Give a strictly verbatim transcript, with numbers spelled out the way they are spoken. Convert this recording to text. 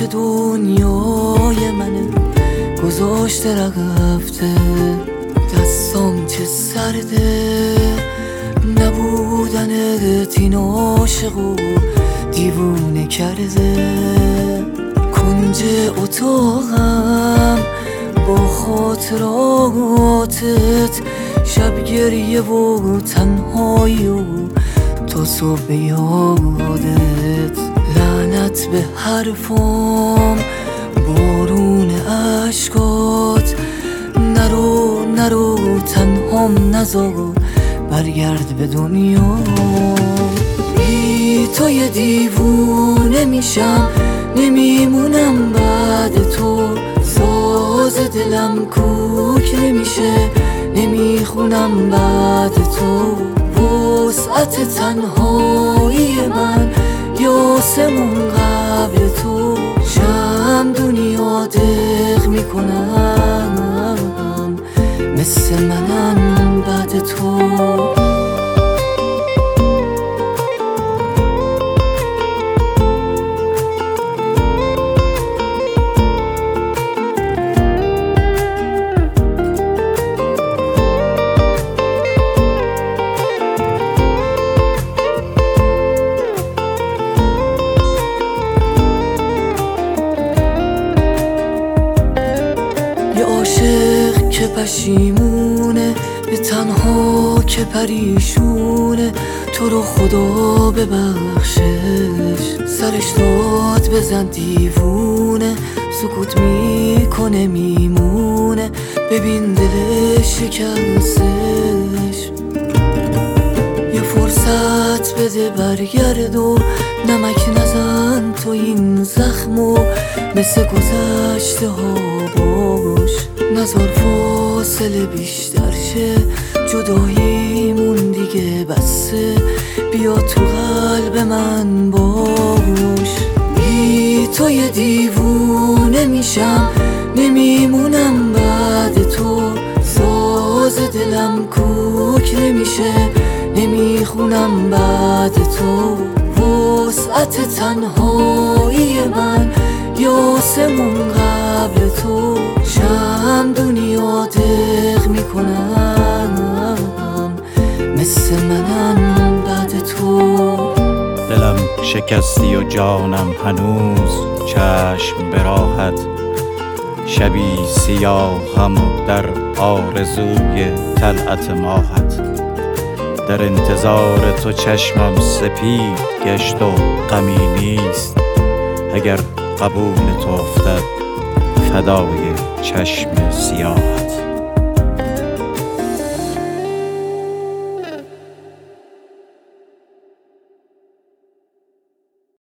که دنیای منه گذاشته رفته، دستام چه سرده نبودنت این عاشقو دیوونه کرده. کنج اتاقم با خاطراتت، شب گریه و تنهایی و تا صبح یادت. لعنت به حرفام بارون عشقات، نرو نرو تنهام نذار برگرد به دنیا. بی تو یه دیوونه میشم نمیمونم بعد تو، ساز دلم کوک نمیشه نمیخونم بعد تو. وسعت تنهایی من یاسمون قبل تو، شم دنیا دق میکنم مثل منم بعد تو. یه عاشق که پشیمونه، به تنها که پریشونه، تو رو خدا ببخشش. سرش داد بزن دیوونه، سکوت میکنه میمونه، ببین دلش شکستش. یه فرصت بده برگرد و نمک نزن تو این زخمو، مثل گذشته ها باش. نذار فاصله بیشتر شه، جداییمون دیگه بسه، بیا تو قلب من باش. بی تو یه دیوونه میشم نمیمونم بعد تو، ساز دلم کوک نمیشه نمیخونم بعد تو. وسعت تنهایی من یاسمون قبل تو، شم دنیا دق میکنم مثل منم بعد تو. دلم شکستی و جانم هنوز چشم به راحت، شبی سیاهم و در آرزوی طلعت ماهت. در انتظار تو چشمم سپید گشت و غمی نیست، اگر قبول تو افتد فدای چشم سیاهت.